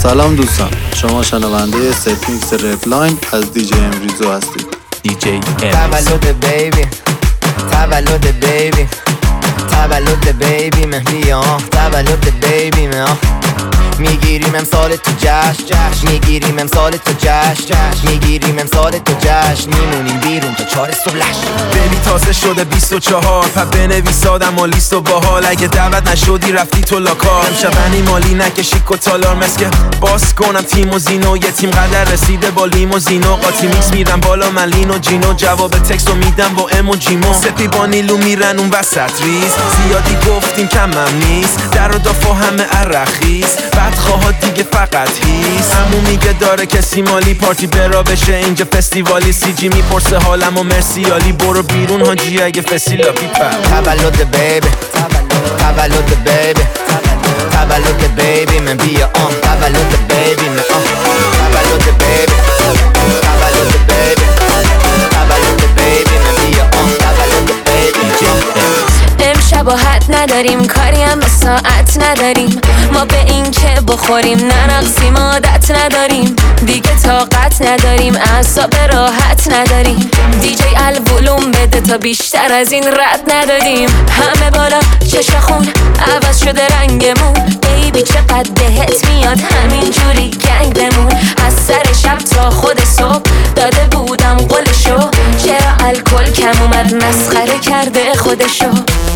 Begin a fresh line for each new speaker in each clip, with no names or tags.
سلام دوستان، شما شنونده ست میکس رپلاین از دیجی امریزو هستید.
دیجی
تولد بیبی، تولد بیبی، تولد بیبی من بیام، تولد بیبی من میگیریم امسال تو جشن، میگیریم امسال تو جشن، میگیریم امسال تو جشن، میمونیم بیرون تا 4 صبح لش.
بیبی تازه شده 24 پا بنویس آدم و لیست و باحال. اگه دعوت نشدی رفتی تو لاکار. امشب انیمالی نکشی کتالار مسکه باز کنم تیم و زینو. یه تیم قدر رسیده با لیموزینو. قاطی میکس میرم بالا من لین و جینو. جواب تکستو میدم با ام و جیمو. سپی با نیلو میرن اون وسط ریز. زیادی گفتیم کمم نیست. در و دافا همه عرقیز. بعد خواهد دیگه فقط هیست. همون میگه داره کسی مالی پارتی برا بشه اینجا فستیوالی. سی جی میپرسه حالم و مرسیالی. برو بیرون هاجی اگه فسیلا پیپر.
تولد بیبی، تولد بیبی، تولد بیبی من بیا آن. تولد بیبی من آن. تولد بیبی، تولد بیبی، تولد بیبی من بیا آن. تولد بیبی
امشب حد نداریم، کاری هم به ساعت نداریم. ما به این که بخوریم ننقصیم، عادت نداریم دیگه، طاقت نداریم، اعصاب راحت نداریم. دیجی الولوم بده تا بیشتر از این رد ندادیم. همه بالا چشخون عوض شده رنگمون. بیبی چقدر بهت میاد همین جوری گنگ بمون. از سر شب تا خود صبح داده بودم قولشو. چرا الکل کم اومد مسخره کرده خودشو.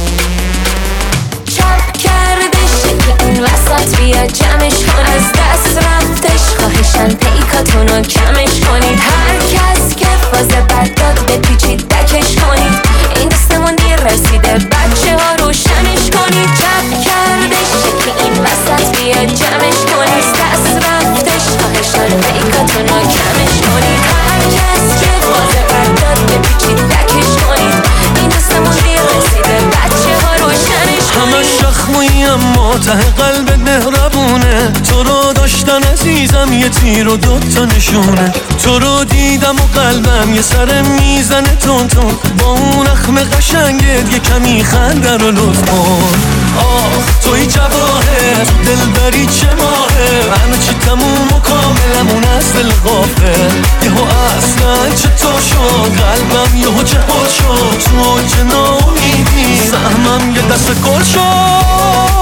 چپ کردش که این وسط بیا جمعش کن. از دست رفتش خواهشن پیکاتونو کمش کنید. هر کس که فاز بد داد بپیچید دکش کنید. این دستمون دیر رسیده بچه ها روشنش کنید. چپ کردش که این وسط بیا جمعش کنید. از دست رفتش خواهشن پیکاتونو کمش کنید. هر کس که فاز بد داد بپیچید دکش کنید. این دستمون دیر رسیده بچه ها روشنش کنید.
همه شخمویی اما ته قلب مهربونه. تو رو داشتن عزیزم یه تیر و 2 تا نشونه. تو رو دیدم و قلبم یه سر میزنه تون تون. با اون اخم قشنگت یه کمی خنده رو لطف کن. آخ توی جواهر دلبری چه ماهه. همه چی تموم و کاملمون از دل غافل. یهو اصلا چطور شد قلبم یهو جهاد شد. تو چه ناامیدی سهمم یه دست گل شد.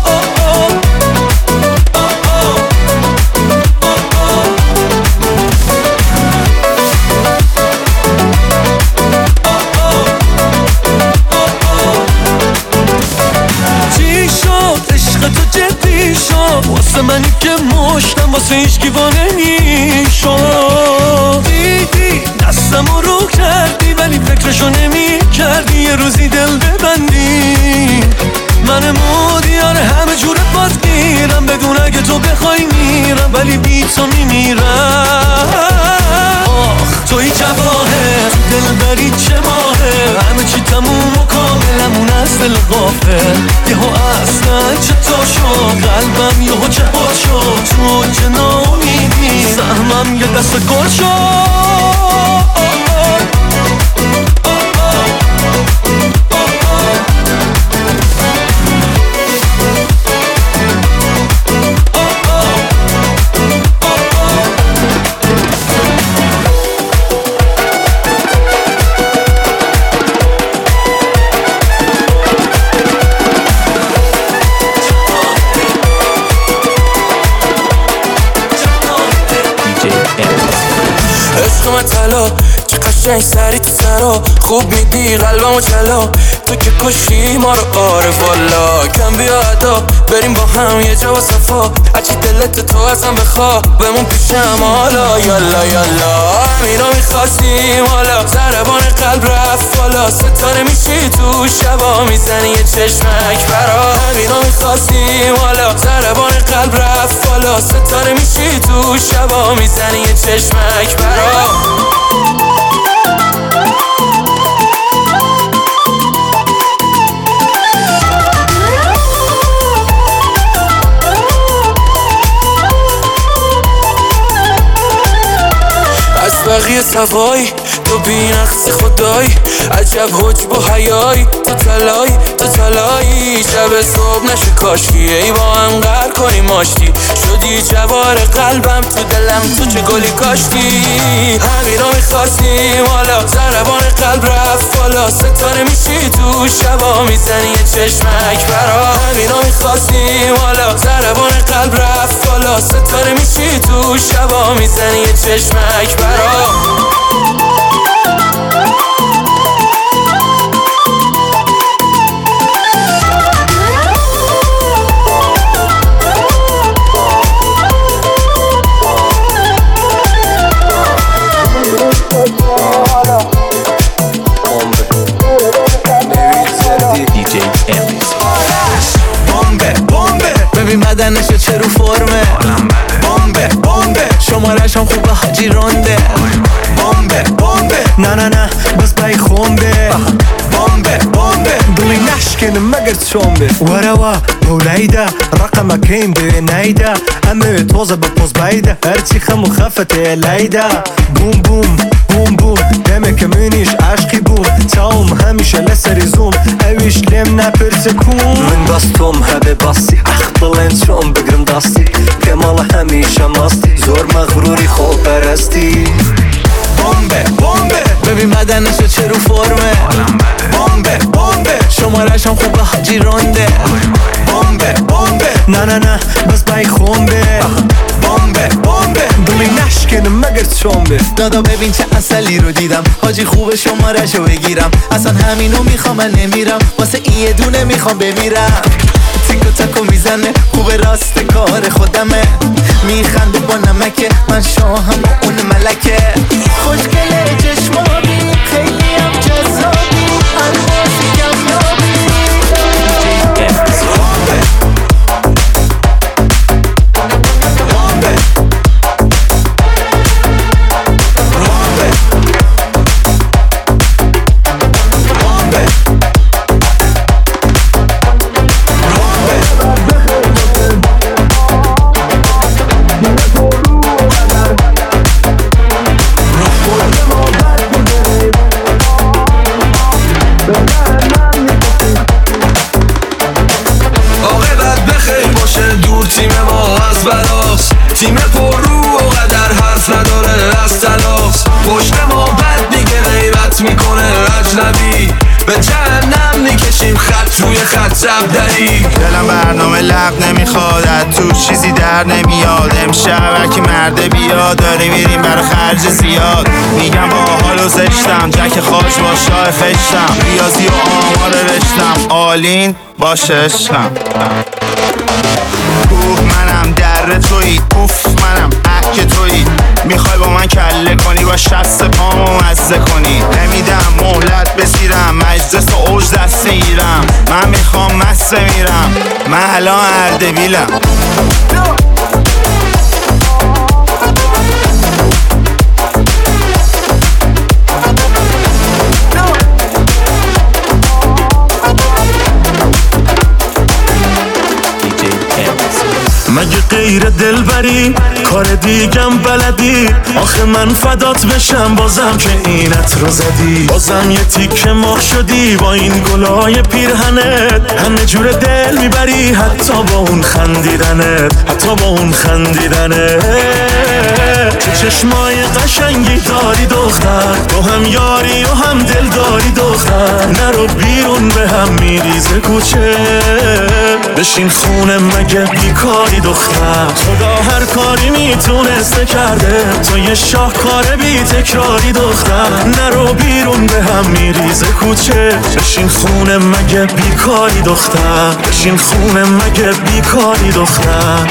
چی شد عشق تو جدی شد واسه منی که مشتم واسه هیچکی وانه میشد. دیدی دستمو رو کردی ولی فکرشو نمی کردی یه روزی دل ببندی. من مودیان همه جوره باز گیرم بدون اگه تو بخوای میرم ولی بی تو میمیرم. آخ توی جواهر دلبری چه ماهه. همه چی تموم و کاملمون از دل غافل. یهو اصلا چطور شد قلبم یهو جهاد شد. تو چه ناامیدی سهمم یه دست گل شد.
عشق من طلا چه قشنگ سری تو سرا. خوب میدی قلبمو چلا. تو که کشی ما رو آره والا. کم بیا ادا بریم با هم یه جا و صفا. هرچی دلت تو ازم بخوا بمون پیشم حالا. یالا یالا همینو میخواستیم حالا. ضربان قلب رفت بالا. ستاره میشی تو شبا میزنی یه چشمک برا. همینو میخواستیم حالا. ضربان قلب رفت بالا. ستاره میشی تو شبا میزنی یه چشمک برا. از بقیه سوایی تو بی نقص خدایی عجب حجب و حیایی تو تلایی شب صبح نشه کاشکی ای با هم قهر کنیم آشتی شدی جوار قلبم تو دلم تو چه گلی کاشتی همین رو میخواستیم حالا ضربان قلب رفت بالا ستاره میشی تو شبا میزنی یه چشمک برا همین رو میخواستیم حالا ضربان قلب رفت بالا ستاره میشی تو شبا میزنی یه چشمک برا
بدنشو چه رو فرمه بمبه شمارش هم خوبه حاجی رونده بمبه نه بس بای خونده بمبه دلی نشکنه مگر چونده وروا مولایده رقمك این به نیده همه توزه بپوز بایده هرچی خمو خفته لیده بوم دمه که منیش عشقی بوم تاوم همیشه لسری زوم اویش لم نپرسه کون من باستم هبه باستی اخبالن چون بگرم داستی کمال همیشه ماستی زور مغروری خوب پرستی بمبه ببین بدنشو چه رو فرمه بمبه شمارش هم خوبه حاجی رونده بمبه نه بس بای خونده بمبه دلی نشکنه مگر چونده دادا ببین چه اصلی رو دیدم حاجی خوب شمارش رو بگیرم اصلا همینو میخوام من نمیرم واسه این یه دونه میخوام بمیرم تیکو تاکو میزنه خوب راست کار خودمه میخنده با نمکه من شاهم و اون ملکه خوشگله چشمابی خیلی هم جذابی الماسی کمیابی
تیم پر رو و قدر حرف نداره از تلاس پشت ما بد میگه غیبت میکنه اجنبی به جهنم میکشیم خط روی خط زبدری
دلم برنامه لب نمیخواد تو چیزی در نمیاد امشب هرکی مرده بیاد داری میریم برای خرج زیاد میگم با حال و زشتم جک خاج با شاه فشتم ریاضی و آمار رشتم آلین باشه عشقم کوه منم در تویی اوف منم اک تویی میخوای با من کله کنی با شست پامو مزه کنی نمیدم مهلت بسیرم مجلس و اوج دست میگیرم من میخوام مست میرم من الان اردبیلم
مگه غیر دلبری کار دیگم بلدی آخه من فدات بشم بازم که اینت رو زدی بازم یه تیکه مرغ شدی با این گلای پیرهنت همه جور دل میبری حتی با اون خندیدنت چه چشمای قشنگی داری دختر تو هم یاری و هم دل داری دختر نرو بیرون به هم میریزه کوچه بشین خونه مگه بیکاری دختر خدا هر کاری میتونسته کرده تو یه شاهکار بی تکراری دختر نرو بیرون به هم میریزه کوچه بشین خونه مگه بیکاری دختر بشین خونه مگه بیکاری دختر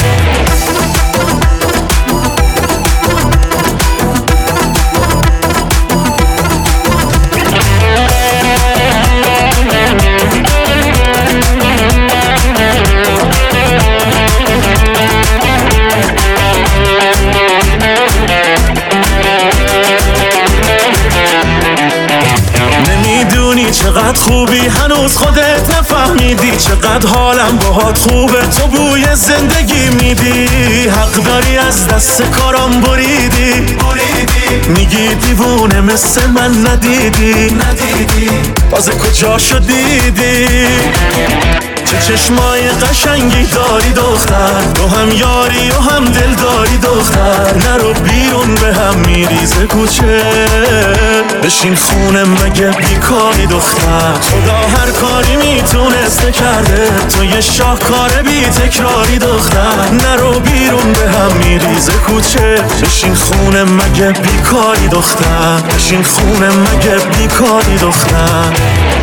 نمیدونی چقدر خوبی، هنوز خودت نفهمیدی چقدر حالم باهات خوبه. تو بوی زندگی میدی، حق داری از دست کارام بریدی. میگی دیوونه مثل من ندیدی، تازه کجا شدیدی؟ چه چشمای قشنگی داری دختر، تو هم یاری و هم دل داری دختر. نرو بیرون به هم میریزه کوچه، بشین خونه مگه بیکاری دختر. خدا هر کاری میتونسته کرده، تو یه شاهکار بی تکراری دختر. نرو بیرون به هم میریزه کوچه، بشین خونه مگه بیکاری دختر. بشین خونه مگه بیکاری دختر.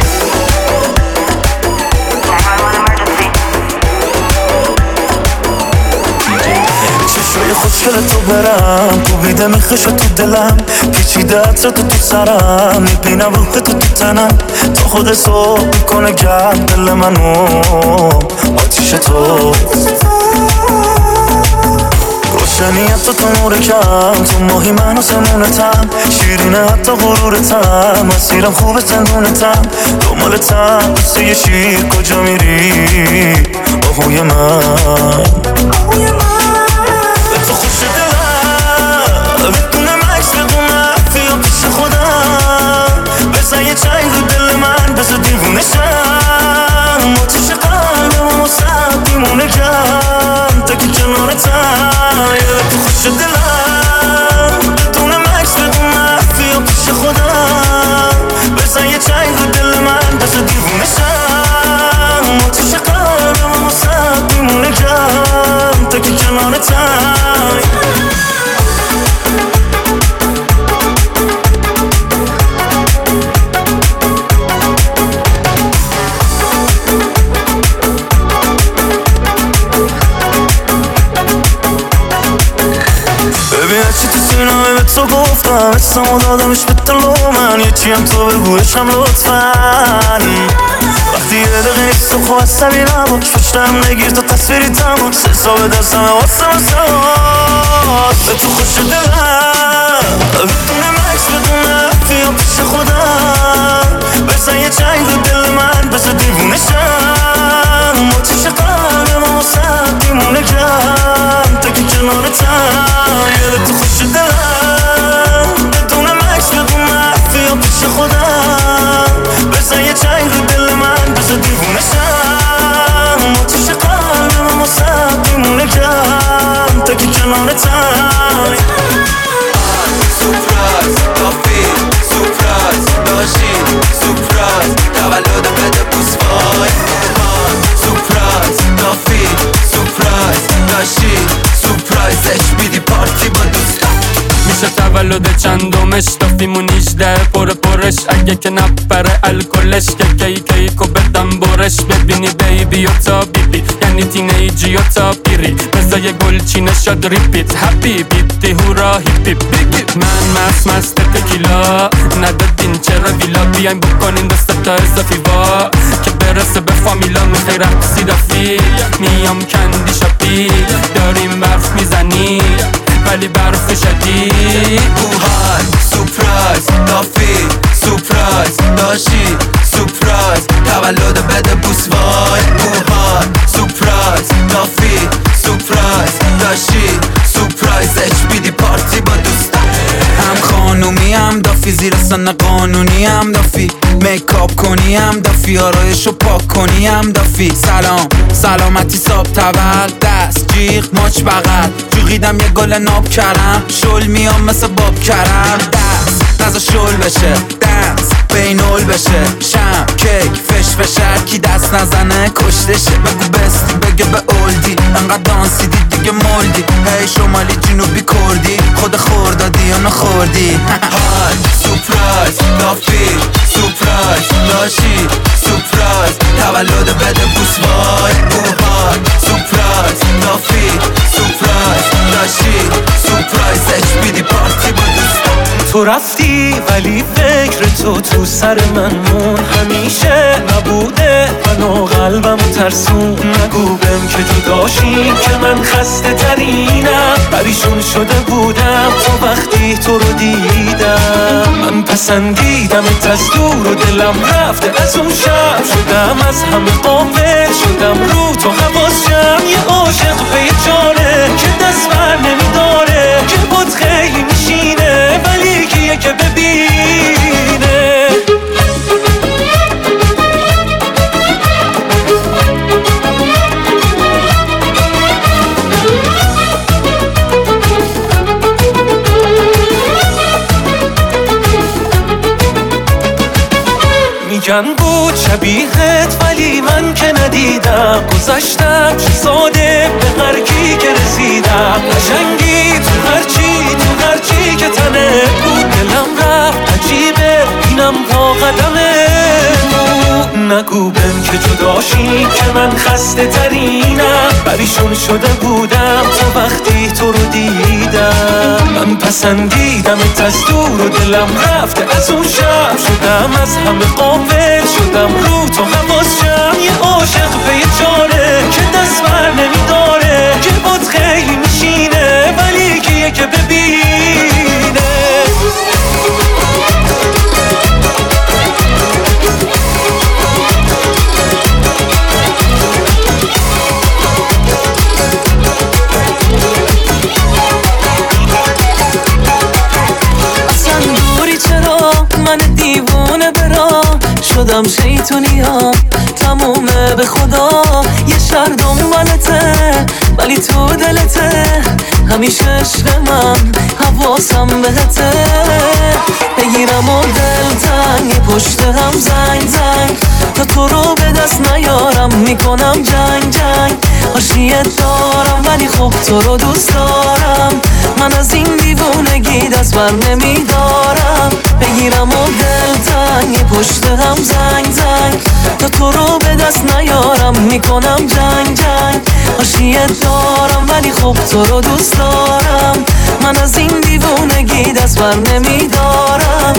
چشوی خوشگل تو برم، کوبیده میخش تو دلم، پیچیده عطر تو سرم، میبینم روح تو تنم. تو خود صبح میکنه گرم دل منو، آتیش تو روشنیت تو نور کم، تو ماهی من و سمونتم، شیرینه حتی غرورتم، مسیرم خوبه زندونتم، دنبالتم مثل یه شیر. کجا میری آهوی من؟ تو خوش دلم بدون مکس بدونم فیا پیش خودم، بزن یه چنگ رو دل من بزن دیوونه شم. آتیش قلبم و سب دیمونه کم تا که کنارتم. تو خوش دلم بدون مکس بدونم فیا پیش خودم، بزن یه چنگ رو دل من بزن دیوونه شم. آتیش قلبم و سب دیمونه کم تا که کنارتم. ببین چی تو سینمه به تو گفتم، اسمو دادمش به دلو من، یه چیم تو بگویشم لطفاً. وقتی یه دقیقه نیست تو خواه عصبی نباش، پشتم نگیر تا تصویری تماش، حساب دستمه واسه به تو خوش دلم بدون مکس بدون فیا پیش خودم، بزن یه چنگ رو دل من بزن دیوونه شم. آتیش قلبم و سب دیمونه کم تا که کنارتم. تو خوش دلم بدون مکس بدون فیا پیش خودم، بزن یه چنگ رو دل من بزن دیوونه شم. آتیش قلبم و سب دیمونه کم تا که کنارتم.
سورپرایز کافی، سورپرایز داشتی، سورپرایز تولد بده بوس وای. سورپرایز کافی، سورپرایز داشتی، سورپرایزش بیدی پارتی با دوستان.
میشه تولد چندمش دافیمون 18 پرش، اگه که نپره الکلش که کیکو بدم برش. ببینی بیبی و تا بیبی یعنی تینیجی و تا پیری، بزا یه گلچینه شد ریپیت هپی بیتی هورا هیپی بگی. من مست تکیلا ندادین چرا ویلا، بیاین بکنین دست تا اضافی وا که برسه به فامیلا. میخوای رقصی دافی میام کندی شاپی، داریم برف میزنی ولی برف شدید.
اوهای سورپرایز کافی، سورپرایز داشتی، سورپرایز تولد بده بوس وای. اوهای سورپرایز کافی، سورپرایز داشتی، سورپرایزش بیدی پارتی با دوستان.
هم خانومی هم دافی، زیر سن قانونی هم دافی، میکاپ کنی هم دافی، آرایشو پاک کنی هم دافی. سلامتی ساب تول، دست جیغ ماچ بغل، جوغیدم یه گل ناب کرم، شل میام مثل باب کرم. دست نزا شل بشه، دنس بینول بشه، شم کیک فش کی دست نزنه کشتشه. بگو بستی بگه به اولدی، انقدر دانسیدی دیگه مولدی. هی شمالی جنوبی کردی، خود خوردادی یا نخوردی.
های سورپرایز کافی، سورپرایز داشتی، سورپرایز تولد بده بوس وای. اوهای سورپرایز کافی، سورپرایز داشتی، سورپرایزش بیدی پارتی با دوستان.
تو رفتی
ولی فکر تو سر من مون همیشه نبوده منو قلبم ترسون. نگو بهم که تو داشتی که من خسته ترینم، پریشون شده بودم تا وقتی تو رو دیدم. من پسندیدمت از دور و دلم رفته از اون شب، شدم از همه غافل، شدم رو تو حواسم. یه عاشق به جانه که دست بر نمیداره، که بود خیلی میشینه ولی کیه که ببینه. میگن بود شبیهت ولی من که ندیدم، گذشتم چه ساده به هر کی که رسیدم. قشنگی تو هرچی که تنه بود، دلم رفت عجیبه اینم تا قدمه بود. نگو بهم که جداشی که من خسته ترینم، پریشون شده بودم تا وقتی تو رو دیدم. من پسندیدمت از دور و دلم رفته از اون شب، شدم از همه غافل، شدم رو تو حواسم. یه عاشق به یه جانه که دست بر نمیداره، که بود خیلی میشینه ولی کیه که ببینه. من دیوونه برا شدم، شیطونی ها تمومه به خدا. یه شهر دنبالته ولی تو دلته، همیشه عشق من حواسم بهته. بگیرم و دلتنگ پشت هم زنگ تا تو رو به دست نیارم، میکنم جنگ عاشقت دارم ولی خب تو رو دوست دارم. من از این دیوونگی دست بر نمیدارم. بگیرم و دلتنگ پشت هم زنگ تا تو رو به دست نیارم، میکنم جنگ عاشقت دارم ولی خب تو رو دوست دارم. من از این دیوونگی دست بر نمیدارم.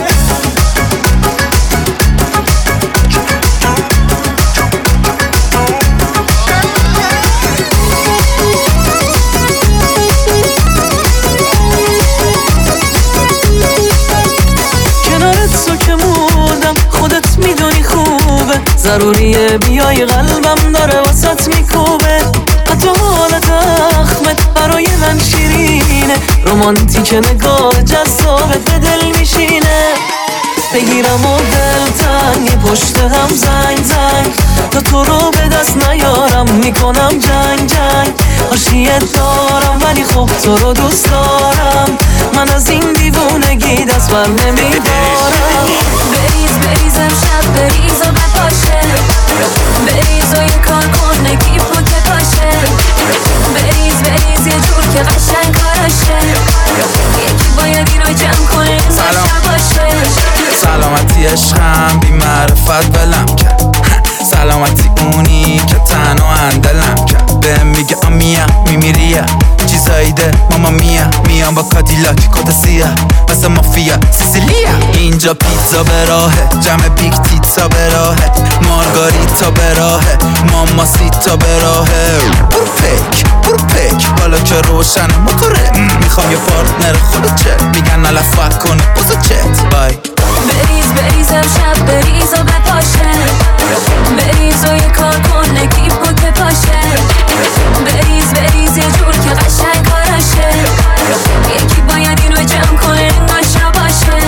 ضروریه بیای قلبم داره واسط میکوبه، حتی حالت اخمت برای من شیرینه. رومانتیک نگاه جذابت به دل میشینه. بگیرم و دلتنگ پشت هم زنگ تا تو رو به دست نیارم، میکنم جنگ عاشقت دارم ولی خب تو رو دوست دارم. من از این دیوونگی دست بر نمیدارم.
بریز امشب بریز و بپاشه، بریز و یه کار کن نگیب و که پاشه. بریز یه جور که قشنگ کاراشه، یکی باید اینو جمع کنه نشه باشه.
سلامتی عشقم بی معرفت بلم کرد، سلامتی اونی که تنها اندلم کرد. بهم میگه آمیا میمیریا چیزایی ده ماما میام با کادیلاک کتا سیاه مثل مافیا سیسیلیا. اینجا پیتزا به راهه، جمع بیگ تیتزا به راهه، مارگاریتا به راهه، ماماسیتا به راهه. برو پیک بالا که روشن موتوره، میخوام یه پارتنر خودت چه میگن علفت کنه بزا چت بای.
بریز امشب بریز و بپاشه، بریز و یه کار کن نگیب و که پاشه. بریز یه جور که قشنگ کاراشه، یکی باید اینو جمع کنه نشه باشه.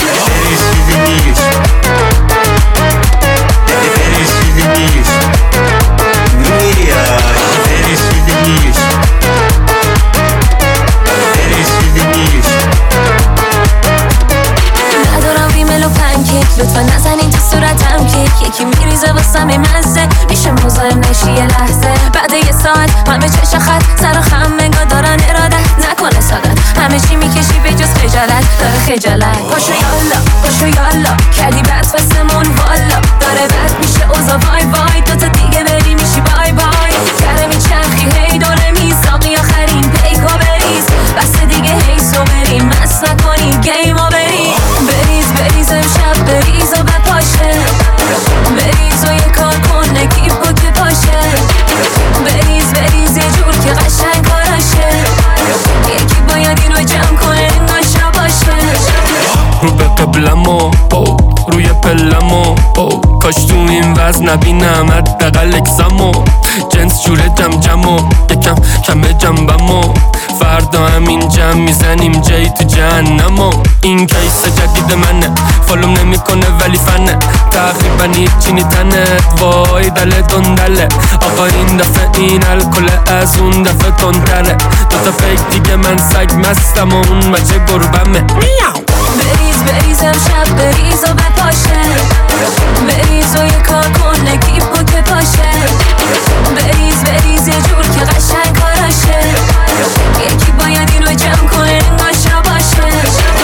ندارم ریمل و پنکیک، لطفا نزنین تو صورتم کیک. یکی میریزه واسم مزه، میشه مزاحم نشی یه لحظه. بعد یه ساعت همه چش خط سر و خم انگار دارن ارادت، نکنه سادت همه چی میکشی به جز خجالت. داره خجالت پاشو یالا کردی بد واسمون والا. داره بد میشه اوزا وای دوتا دیگه بری میشی بای کره میچرخی هی داره میساقی آخرین پیکا بریز، بس دیگه هی سو بریم مست نکنی گیما بریم. بریز
کاش تو این وزن نبینم حداقل اکسامو جنس جوره جمجمو یکم کمه جنبمو فردا همین جمع میزنیم جایی تو جهنمو این کیس جدید منه فالوم نمیکنه ولی فنه تقریبا هیچی نیتنت وای دله دندله آقا این دفعه این الکل از اون دفعه تندتره دوتا فیک دیگه من سگ مستم و اون بچه گربمه
بریز بریز امشب بریز و بپاشه بریز و یه کار کن نگیب و که پاشه بریز بریز یه جور که قشنگ کاراشه یکی باید اینو جمع کنه نگاشا باشه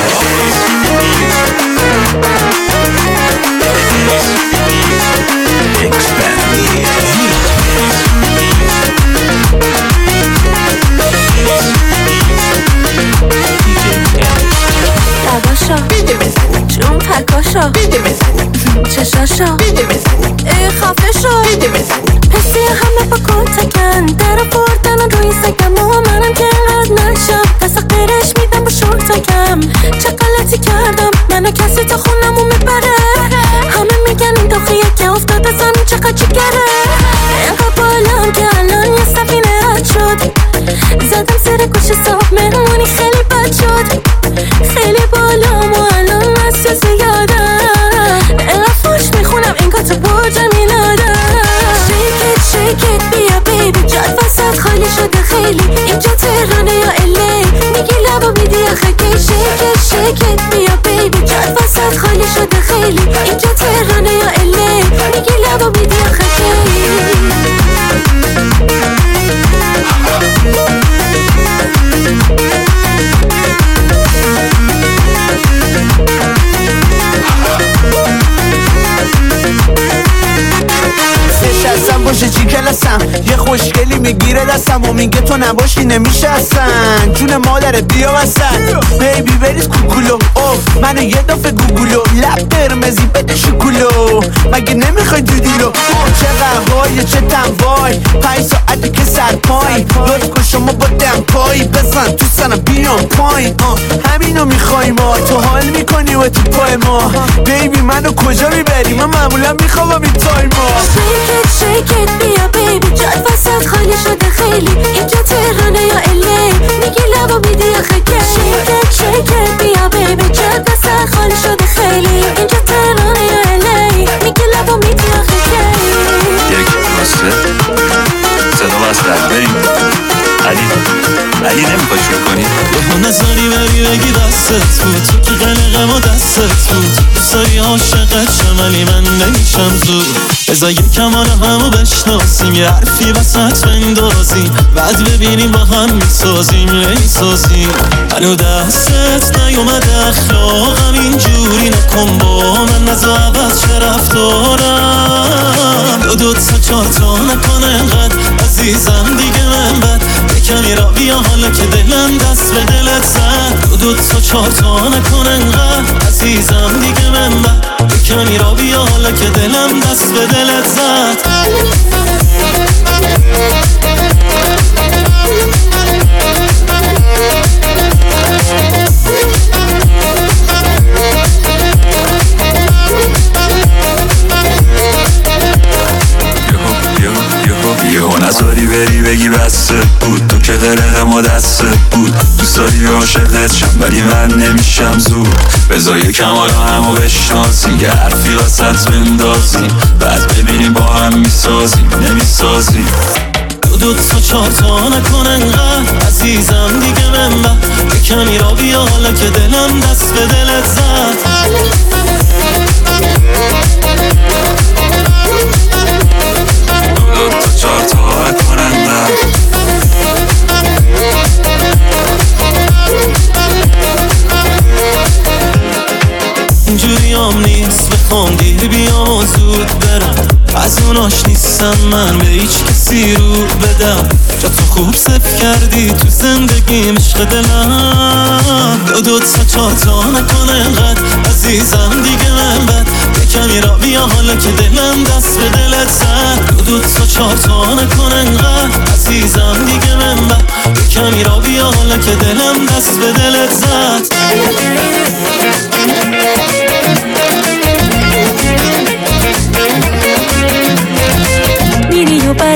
لباشا جون پکاشا چشاشا ای خفه شا حسی همه با کتکن در بردن و روی سگم و منم که رد نشم دست قیرش میدم با شورتکم چه غلطی کردم منو کسی تا خونمو میبره همه میگن این داخیه که افتاده زمین چقدر جگره اینقدر بالام که الان یه سفینه رد شد زدم سر گوش صاحب مهمونی خیلی بد شد خیلی بالام و الان مسیح زیادم اینقدر فوش میخونم این کاتو برج میلادم Shake it بیا بیبی جاد وسط خالی شده خیلی اینجا تهرانه یا الی میگی لبا میدی آخه کی Shake it بیا بیبی جاد وسط خالی شده خیلی اینجا تهرانه یا الی میگی لبا میدی آخه کی
نشستم باشه چی کلاسم یه خوشگلی میگیره دستم و میگه تو نباشی نمیشه اصلا جون مادره بیا وسط بیبی بریز کوکولو اوف منو یه دفعه گوگولو لب قرمزی بده شکولو مگه نمیخوای دودیلو چه قهوای چه تنوای 5 ساعته که سر پای لطف کن شما با دم پایی بزن تو سنم بیام پایین همینو میخوای ما تو حال میکنی و تو پای ما بیبی منو کجا میبری من معمولا میخوام این تایما
Shake it بیا بیبی جاد وسط خالی شده خیلی اینجا تهرانه یا الی میگی لبا میدی آخه کی Shake it بیا بیبی جاد وسط خالی شده خیلی اینجا تهرانه یا الی میگی لبا میدی آخه کی
یک واسه صدا واسه بریم علی نمیخوای شروع کنی؟
به نظری بری بگی دستت بود تو که قلقم و دستت بود دوستایی عاشقت شم ولی من نمیشم زود بذار یکم حالا همو بشناسیم یه حرفی وسط بندازیم بعد ببینیم با هم میسازیم منو دستت نیومده اخلاقم اینجوری نکن با من نزا عوض چه رفتارم دو تا 4 تا نکن انقدر عزیزم دیگه من بد کمی را بیا حالا که دلم دست به دلت زد دو تا 4 تا نکن انقدر عزیزم دیگه من بد کمی را بیا حالا که دلم دست به دلت زد
یهو نذاری بری بگی بسته بود تو که قلقم و دستت بود دوست داری عاشقت شم ولی من نمیشم زود بذار یکم حالا همو بشناسیم یه حرفی واسط بندازیم بعد ببینیم با هم میسازیم نمیسازیم
دو تا 4 تا نکن انقدر عزیزم دیگه من بد کمی را بیا حالا که دلم دست به دلت زد
دو تا 4 تا نکن انقدر
اینجوری هم نیست بخوام دیر بیام و زود برم از اوناش نیستم من به هیچ کسی رو بدم جا تو خوب صفر کردی تو زندگیم عشق دلم دو تا 4 تا نکن انقدر عزیزم دیگه من بد کمی را بیا حالا که دلم دست به دلت زد دو تا 4 تا نکن انقدر عزیزم دیگه من بد کمی را بیا حالا که دلم دست به دلت زد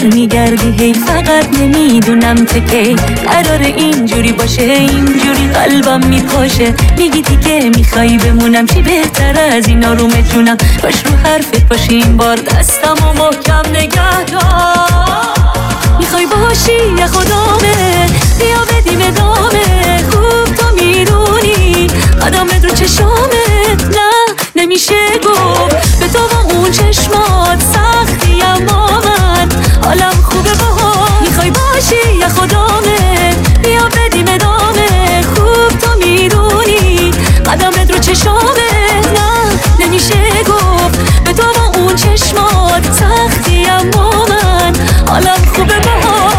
برمیگردی هی فقط نمیدونم که کی قراره اینجوری باشه اینجوری قلبم میپاشه میگی دیگه میخوای بمونم چی بهتر از این آرومه جونم باش رو حرفت باشی این بار دستم و محکم نگه دار میخوای باشی یا خدامه بیا بدیم ادامه خوب تو میدونی قدمت رو چشامه نه نمیشه گفت به تو با اون چشمات سختی اما من حالم خوبه باها میخوای باشی یا خدامه بیا بدیم ادامه خوب تو میدونی قدمت رو چشامه نه نمیشه گفت به تو با اون چشمات سختی اما من حالم خوبه باها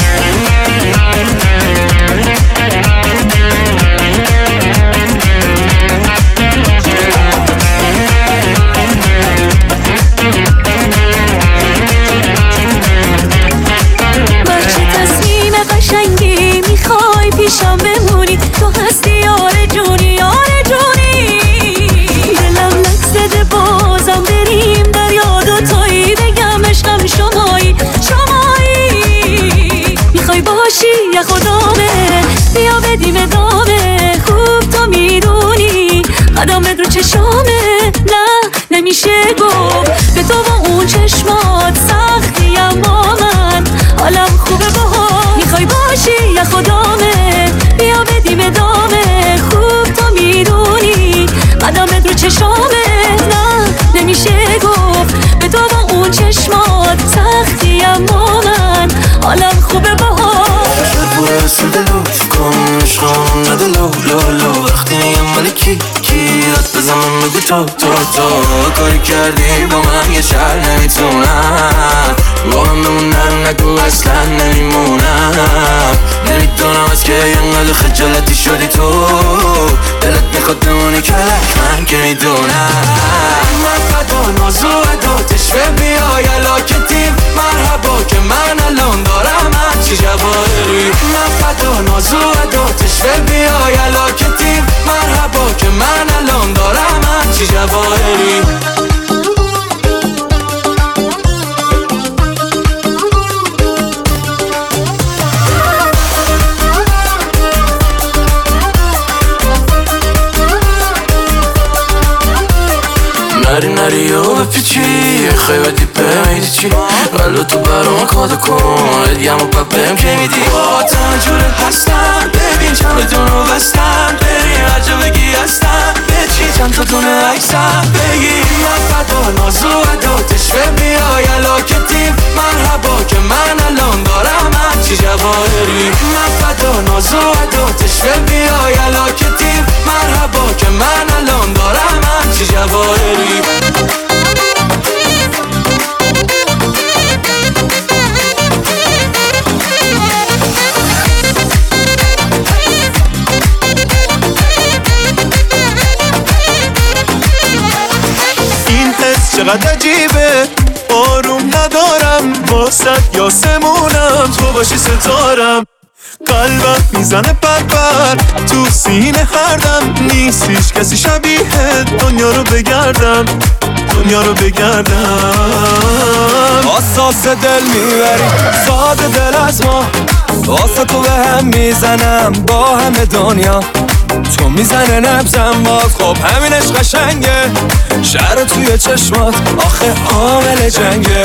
پیشم بمونی تو هستی آرزونی آرزونی دلم لک زده بازم بریم در یاد و تویی بگم عشقم شمایی شمایی میخوای باشی یا خدامه بیا بدیم ادامه خوب تو میدونی قدمت رو چشامه نه نمیشه گفت به تو با اون چشمات سختی اما من حالم خوبه باها میخوای باشی یا خدامه بیا بدیم ادامه خوب تو میدونی قدمت رو چشامه نه نمیشه گفت به تو با اون چشمات سختی اما من حالم خوبه باها
پوره سودلو کن عشقم ندلو لولو وقتی میگم مالی کی یاد بزنم بگو تو کاری کردی با من یه شهر نمیتونم با من بمونم نگو اصلا نمیمونم نمیدونم از که اینقدر خجالتی شدی تو دلت میخواد بمونی کلک من که میدونم من فدا نازو ادا تشوه بیای علاکتیم مرحبا که من الان دارم هرچی جواهری من فدا نازو ادا تشوه بیای علاکتیم مرحبا که من الان دارم هرچی جواهری نری و بپیچی خیلی دیپه میدی چی ولو تو برام کادا کن ادیم و پپم که میدی با تنجورت هستم ببین چند دونو بستم بریم هر جا بگی هستم بچی چند تا دونه عکسم بگی من فدا نازو ادا تشوه بیای علاکتیم مرحبا که من الان دارم هرچی جواهری من فدا نازو ادا تشوه بیای علاکتیم مرحبا که من الان دارم هرچی جواهری
چقدر عجیبه آروم ندارم واسه یاسمونم تو باشی ستارم قلبم میزنه پر تو سینه هر دم نیست هیچ کسی شبیه دنیا رو بگردم
اساس دل میبری ساده دل از ما واسه تو به هم میزنم با همه دنیا تو میزنه نبزم باز خب همینش قشنگه شهر توی چشمات آخه عامل جنگه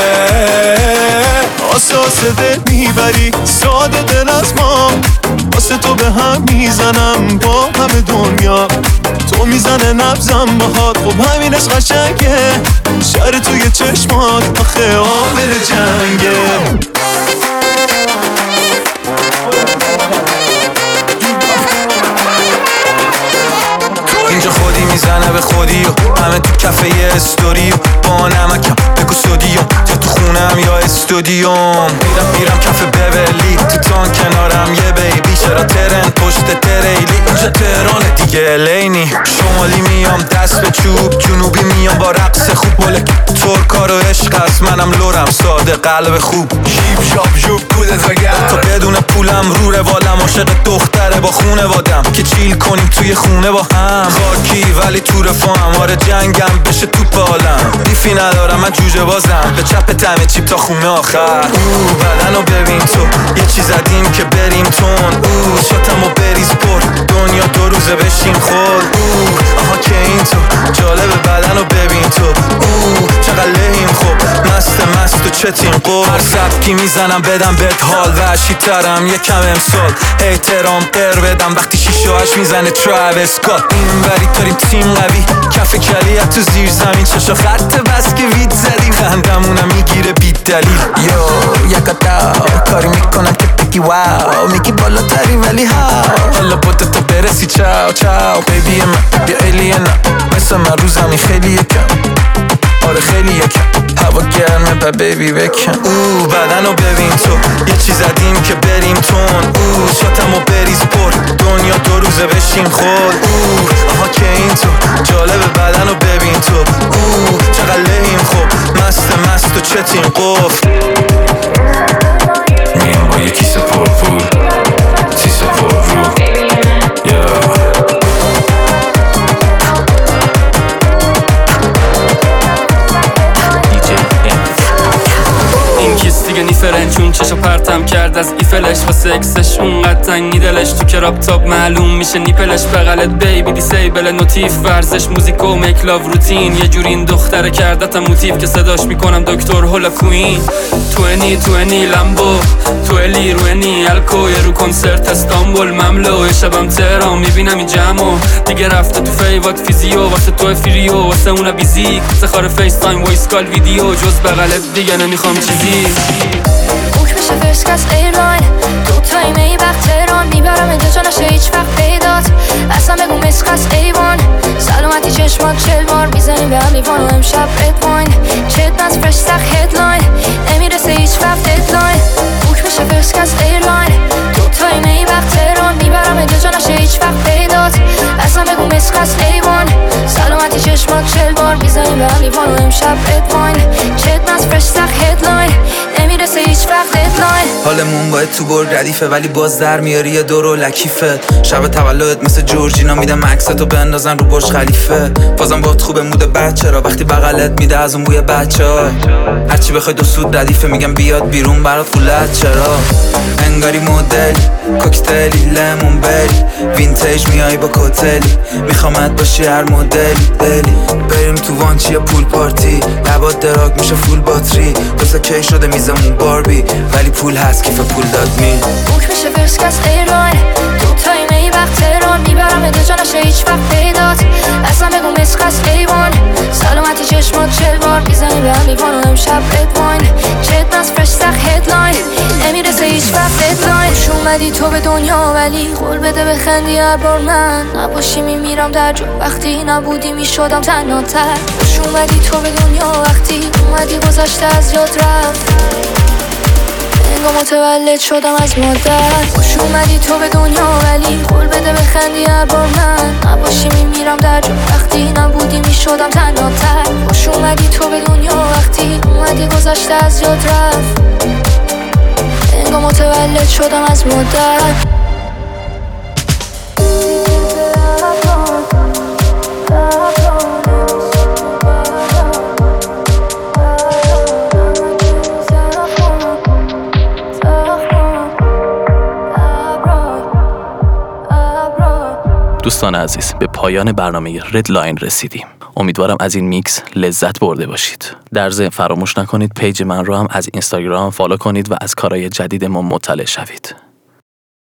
اساس دل میبری ساده دل از ما واسه تو به هم میزنم با همه دنیا تو میزنه نبزم باهات خب همینش قشنگه شهر توی چشمات آخه عامل جنگه
اینجا خودی میزنه به خودی و همه تو کفه یه استوری و با نمکم بگو سودیوم یا تو خونم یا استودیوم میرم کف ببلی تو تان کنارم یه بیبی چرا ترن پشت تریلی اینجا تهران دیگه لینی شمالی میام دست به چوب جنوبی میام با رقص خوب بله ترکا رو عشق از
منم لورم ساده قلب خوب شیب شاب جوب کودت وگرد تا بدون پولم رو روالم عاشق دختره با خونه وادم که چیل کنیم توی خونه با هم خاکی ولی تو رفاهم آره جنگم بشه توپ عالم دیفی ندارم من جوجه بازم به چپ تمه چیپ تا خونه آخر بدنو ببین تو یه چیز زدیم که بریم تون شاتمو بریز پر دنیا 2 روزه بشین خود آها که این تو جالب بدنو ببین تو چقدر لحیم خوب مست و چتین قول هر سبکی میزنم بدم بهت حال وحشی ترم یکم امسال احترام قر بدم وقتی 6 و 8 میزنه تراویس اسکات این وری داریم تیم قوی کف کلیت تو زیر زمین چشا خط بس که وید زدیم خندمونم میگیره بی دلیل یو یکتا کاری میکنم که بگی واو میگی بالاتری ولی هاو حالا بوده تا برسی چاو چاو بیبی من بیا ایلینا مثل من رو زمین خیلی یکم آره خیلی یکم هوا گرمه با بیبی بکن بدنو ببین تو یه چیز زدیم که بریم تون شاتمو بریز پر دنیا 2 روزه بشین خود آها که این تو جالب بدنو ببین تو چقدر لحیم خوب مست و چتین قفل
میم با یه کیسه پرپول سیسه پر رو
این کیس دیگه نیفرن چون چشا پرتم کرد از ایفلش واسه اکسش اونقدر تنگی دلش تو کراب تاب معلوم میشه نیپلش بغلت بیبی دیسیبل نوتیف ورزش موزیک و میکلاو روتین یه جوری این دختره کردتم موتیف که صداش میکنم دکتر هولا کوین 20 لامبو تو الی روینی الکو یه رو کنسرت استانبول مملو شبم تهران میبینم این جمعو دیگه رفته تو فیوات فیزیو واسه تو فریو واسه اونا بیزیک سخار فیس تایم وایس کال ویدیو جز بغلت دیگه نمیخوام چیزی
بوک میشه فرسکس ایرلاین دو تایم ای وقت تهران میبرم اینجا جا نشه هیچ وقت پیدات اصلا بگو مسخس ایوان سلامتی چشمات 40 بار میزنیم به هم لیوان و امشب رد واین چت نز فرش سخ هدلاین نمیرسه هیچ وقت ددلاین بوک میشه فرسکس ایرلاین دو تایم ای وقت تهران میبرم اینجا جا نشه هیچ وقت پیدات اصلا بگو مسخس ایوان سلامتی چشمات 40 بار میزنیم به هم لیوان و امشب رد واین چت نز فرش سخ هدلاین نمیرسه هیچ وقت ددلاین
حالمون باید تو بر ردیفه ولی باز در میاری یه دور و لکیفت شب تولد مثل جورجینا میدم عکستو بندازن رو برج خلیفه بازم باهات خوبه مود بچه را وقتی بغلت میده از اون بوی بچه‌ها هرچی بخوای 2 سود ردیفه میگم بیاد بیرون برات قولت چرا انگاری مدلی کوکتلی لمون بری وینتیج میای با کوتلی میخوامت باشی هر مدلی دلی بریم تو وانچی یا پول پارتی لبات دراگ میشه فول باتری واسه کی شده میزمون باربی ولی پول هست کیف پول داد می
بوک میشه فرسکس ایرلاین دو تایم ای وقت تهران میبرم اینجا جا نشه هیچ وقت پیدات اصلا بگو مسخس ایوان سلامتی چشمات 40 بار میزنیم به هم لیوان و امشب رد واین چت نز فرش سخ هدلاین نمیرسه هیچ وقت ددلاین خوش اومدی تو به دنیا ولی قول بده بخندی هر بار من نباشی میمیرم در جو وقتی نبودی میشدم تنها تر خوش اومدی تو به دنیا وقتی اومدی گذشته از یاد رفت انگار متولد شدم از مادر خوش اومدی تو به دنیا ولی قول بده بخندی هر بار من نباشی میمیرم در جو وقتی نبودی میشدم تنها تر خوش اومدی تو به دنیا وقتی اومدی گذشته از یاد رفت انگار متولد شدم از مادر
دوستان عزیز به پایان برنامه رد لاین رسیدیم. امیدوارم از این میکس لذت برده باشید. در ضمن فراموش نکنید پیج من رو هم از اینستاگرام فالو کنید و از کارهای جدید ما مطلع شوید.